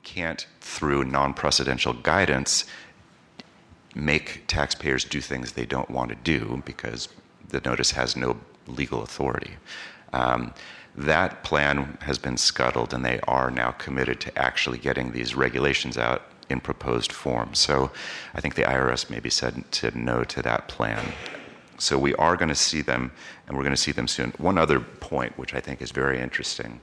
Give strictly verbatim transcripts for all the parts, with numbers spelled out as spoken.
can't, through non-precedential guidance, make taxpayers do things they don't want to do because the notice has no legal authority. Um, that plan has been scuttled, and they are now committed to actually getting these regulations out in proposed form. So I think the I R S maybe said to no to that plan. So we are going to see them, and we're going to see them soon. One other point, which I think is very interesting,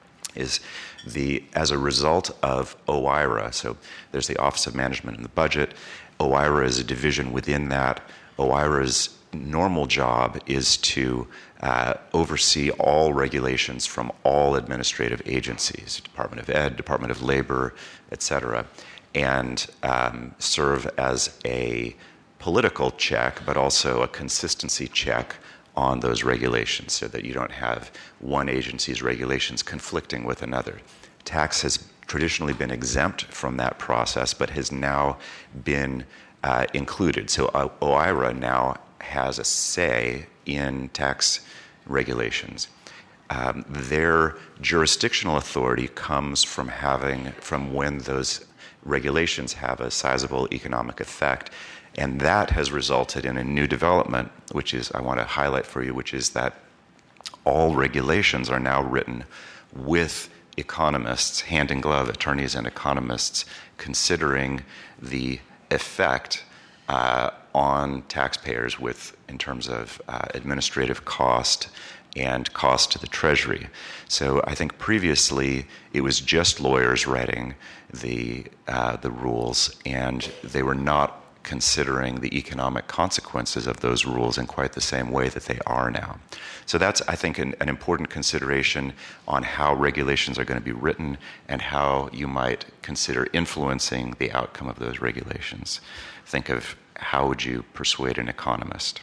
is the as a result of O I R A, so there's the Office of Management and the Budget. O I R A is a division within that. O I R A's normal job is to uh, oversee all regulations from all administrative agencies, Department of Ed, Department of Labor, et cetera, and um, serve as a political check, but also a consistency check on those regulations so that you don't have one agency's regulations conflicting with another. Tax has traditionally been exempt from that process, but has now been uh, included. So uh, O I R A now has a say in tax regulations. Um, their jurisdictional authority comes from having, from when those regulations have a sizable economic effect. And that has resulted in a new development, which is, I want to highlight for you, which is that all regulations are now written with economists, hand in glove, attorneys and economists, considering the effect uh, on taxpayers with, in terms of uh, administrative cost and cost to the Treasury. So I think previously it was just lawyers writing the uh, the rules, and they were not considering the economic consequences of those rules in quite the same way that they are now. So that's, I think, an, an important consideration on how regulations are going to be written and how you might consider influencing the outcome of those regulations. Think of how would you persuade an economist.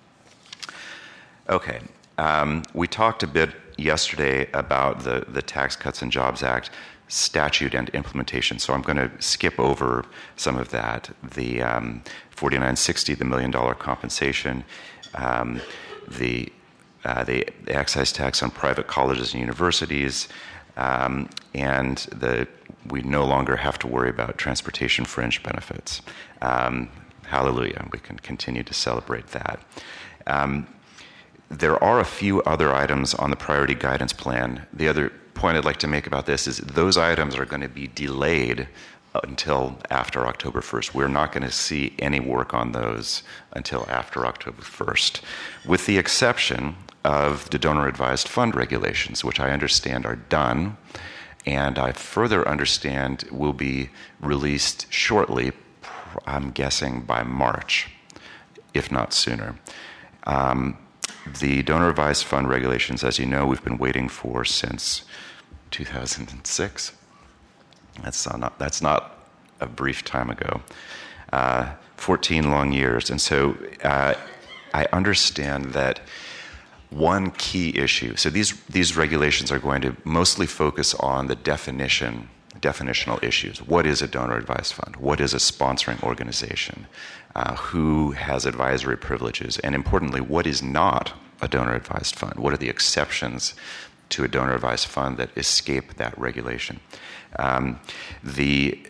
Okay, um, we talked a bit yesterday about the, the Tax Cuts and Jobs Act statute and implementation, so I'm going to skip over some of that. The um, forty-nine sixty, the million dollar compensation, um, the, uh, the excise tax on private colleges and universities, um, and the we no longer have to worry about transportation fringe benefits. Um, hallelujah, we can continue to celebrate that. Um, there are a few other items on the priority guidance plan. The other point I'd like to make about this is those items are going to be delayed until after October first. We're not going to see any work on those until after October first, with the exception of the donor advised fund regulations, which I understand are done, and I further understand will be released shortly, I'm guessing by March, if not sooner. Um, the donor advised fund regulations, as you know, we've been waiting for since two thousand six. That's not, that's not a brief time ago. Uh, fourteen long years. And so uh, I understand that one key issue, so these, these regulations are going to mostly focus on the definition, definitional issues. What is a donor advised fund? What is a sponsoring organization? Uh, who has advisory privileges? And importantly, what is not a donor advised fund? What are the exceptions to a donor advised fund that escape that regulation? Um, the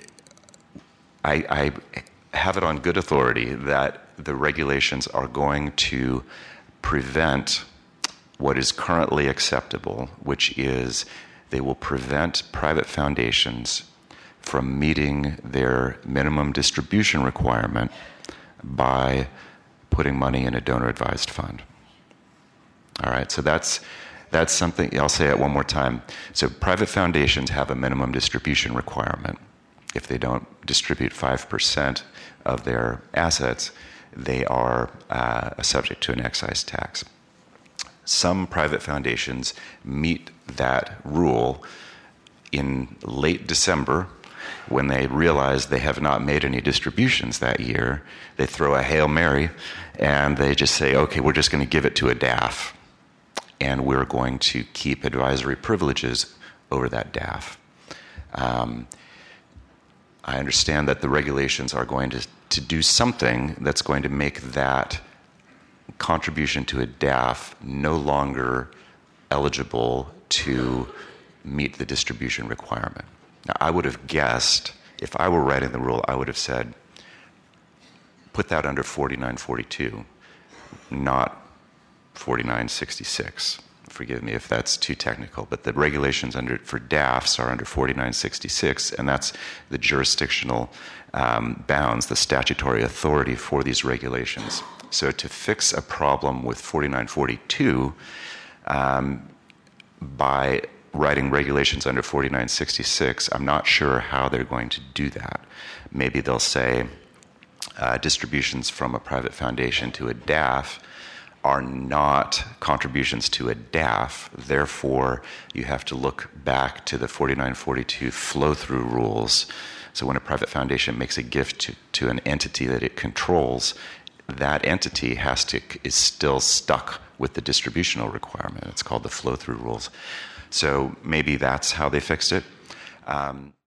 I, I have it on good authority that the regulations are going to prevent what is currently acceptable, which is they will prevent private foundations from meeting their minimum distribution requirement by putting money in a donor advised fund. All right, so that's That's something, I'll say it one more time. So private foundations have a minimum distribution requirement. If they don't distribute five percent of their assets, they are uh, subject to an excise tax. Some private foundations meet that rule in late December when they realize they have not made any distributions that year. They throw a Hail Mary and they just say, okay, we're just going to give it to a D A F. And we're going to keep advisory privileges over that D A F. Um, I understand that the regulations are going to, to do something that's going to make that contribution to a D A F no longer eligible to meet the distribution requirement. Now, I would have guessed, if I were writing the rule, I would have said, put that under forty-nine forty-two, not forty-nine sixty-six. Forgive me if that's too technical, but the regulations under for D A Fs are under forty-nine sixty-six, and that's the jurisdictional um, bounds, the statutory authority for these regulations. So to fix a problem with forty-nine forty-two um, by writing regulations under forty-nine sixty-six, I'm not sure how they're going to do that. Maybe they'll say uh, distributions from a private foundation to a D A F are not contributions to a D A F, therefore you have to look back to the forty-nine forty-two flow-through rules. So when a private foundation makes a gift to, to an entity that it controls, that entity has to is still stuck with the distributional requirement. It's called the flow-through rules. So maybe that's how they fixed it. Um,